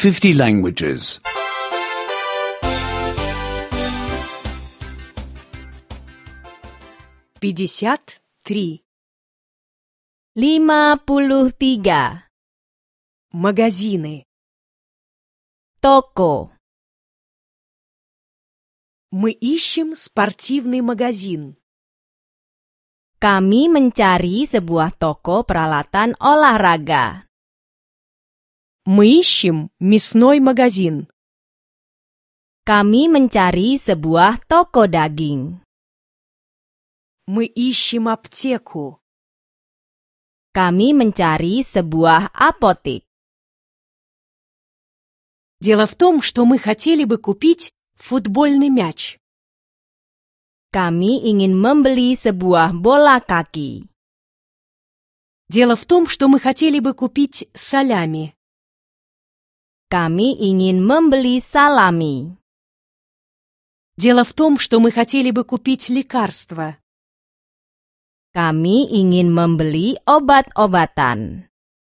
50 languages. 53. 53. Магазины. Toko. Мы ищем спортивный магазин. Kami mencari sebuah toko peralatan olahraga. Мы ищем мясной магазин. Kami mencari sebuah toko daging. Мы ищем аптеку. Kami mencari sebuah apotik. Дело в том, что мы хотели бы купить футбольный мяч. Kami ingin membeli sebuah bola kaki. Дело в том, что мы хотели бы купить салями. Kami ingin membeli salami. Дело в том, что мы хотели бы купить лекарства. Kami ingin membeli obat-obatan.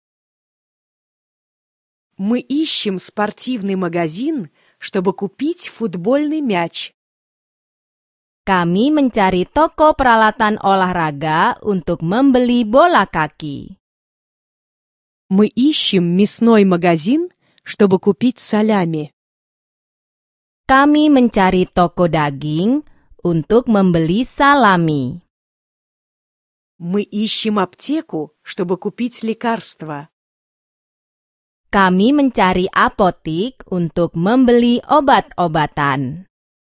Мы ищем спортивный магазин, чтобы купить футбольный мяч. Kami mencari toko peralatan olahraga untuk membeli bola kaki. Мы ищем мясной магазин, чтобы купить салями. Kami mencari toko daging untuk membeli salami. Мы ищем аптеку, чтобы купить лекарства. Kami mencari apotik untuk membeli obat-obatan.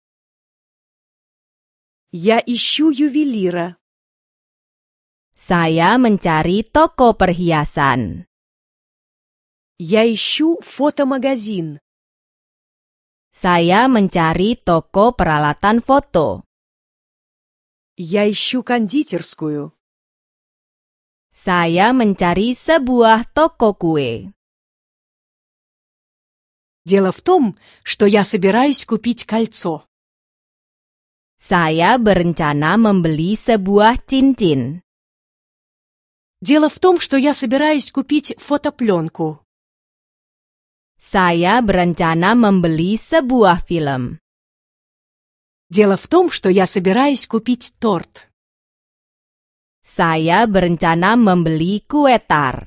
Я ищу ювелира. Saya mencari toko perhiasan. Я ищу фотомагазин. Saya mencari toko peralatan foto. Я ищу кондитерскую. Saya mencari sebuah toko kue. Дело в том, что я собираюсь купить кольцо. Saya berencana membeli sebuah cincin. Дело в том, что я собираюсь купить фотопленку. Saya berencana membeli sebuah film. Дело в том, что я собираюсь купить торт. Saya berencana membeli kue tar.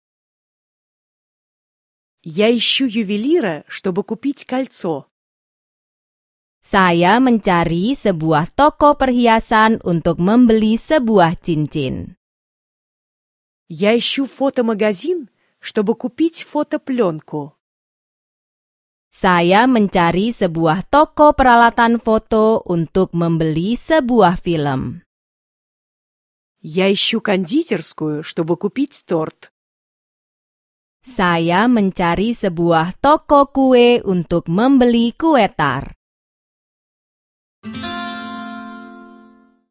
Я ищу ювелира, чтобы купить кольцо. Saya mencari sebuah toko perhiasan untuk membeli sebuah cincin. Я ищу фотомагазин, чтобы купить фотопленку. Saya mencari sebuah toko peralatan foto untuk membeli sebuah film. Я ищу кондитерскую, чтобы купить торт. Saya mencari sebuah toko kue untuk membeli kue tar.